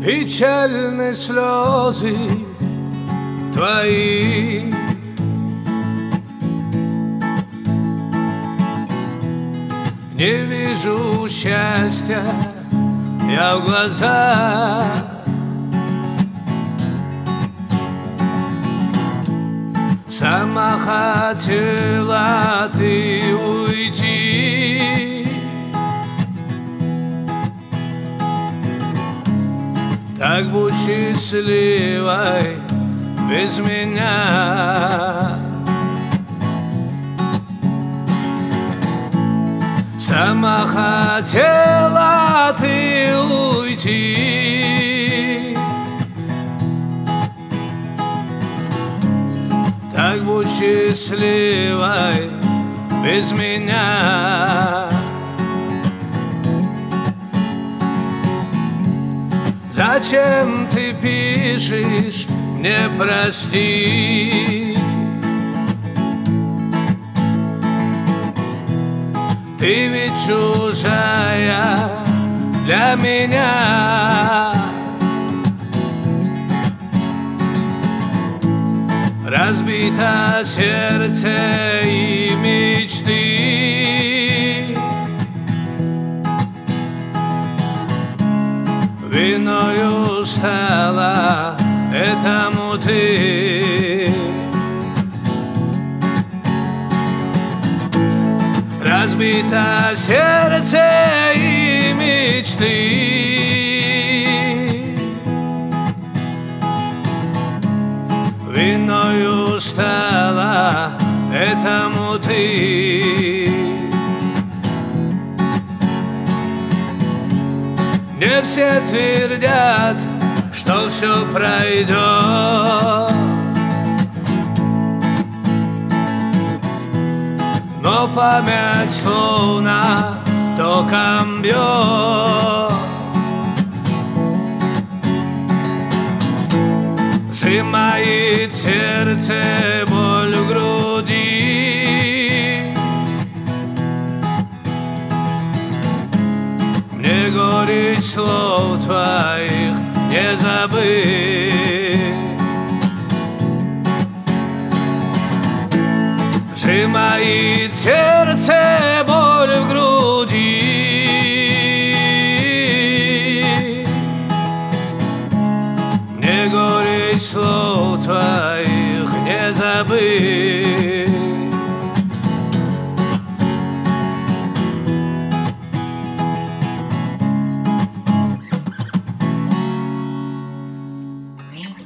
Печальные слезы твои. Не вижу счастья я в глазах. Сама хотела ты уйти, так будь счастливой без меня. Сама хотела ты уйти, так будь счастливой без меня. Зачем ты пишешь мне прости? Ты ведь чужая для меня. Разбито сердце и мечты, виною стала этому ты. Разбито сердце и мечты, виною стала этому ты. Мне все твердят, что все пройдет, но память словно током бьет. Сжимает сердце боль в груди. Мне горечь слов твоих не забыть. Сжимает сердце боль в груди. Мне горечь слов твоих не забыть.